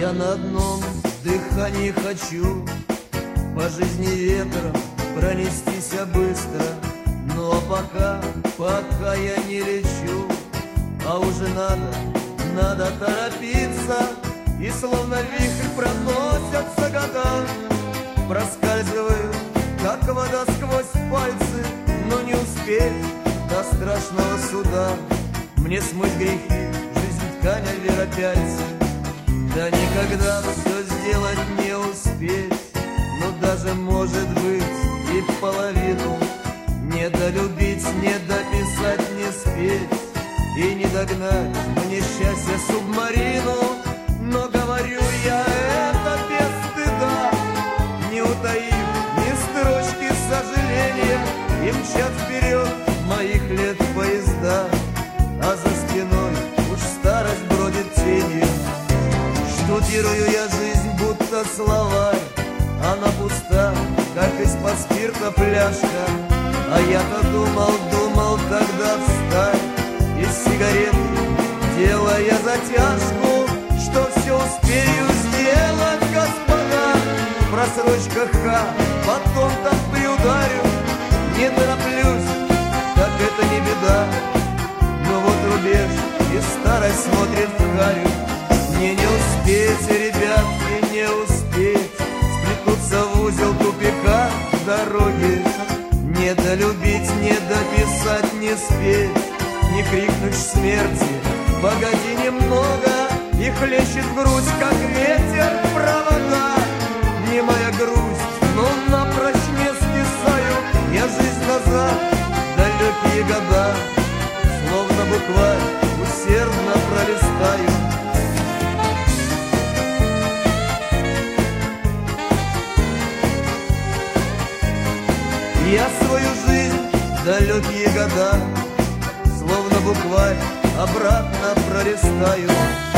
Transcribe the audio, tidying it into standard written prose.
Я на одном дыхании хочу по жизни ветром пронестись быстро. Ну а пока я не лечу, а уже надо торопиться. И словно вихрь проносятся года, проскальзывают, как вода сквозь пальцы. Но не успеть до страшного суда мне смыть грехи, жизнь ткань, а вера пяльцы. Да никогда все сделать не успеть, но даже может быть и половину. Не долюбить, не дописать, не спеть и не догнать мне счастье субмарину. Но говорю я это без стыда, не утаив ни строчки сожаления. И мчат вперед моих лет поезда, а за спиной уж старость бродит тенью. Штудирую я жизнь, будто словарь, она пуста, как из-под спирта фляжка. А я-то думал тогда встать из сигарет, делая затяжку, что все успею сделать, господа. В просрочках потом так приударю, не тороплюсь, так это не беда. Но вот рубеж и старость смотрит в харю. Мне не успеть, ребятки, не успеть сплетутся в узел тупика дороги. Не долюбить, не дописать, не спеть, не крикнуть смерти погоди немного. И хлещет в грудь, как ветер, провода. Не моя грусть, но напрочь не скисаю я жизнь назад, далекие года, словно букварь усердно пролистаю. Я свою жизнь, далекие года, словно букварь обратно пролистаю.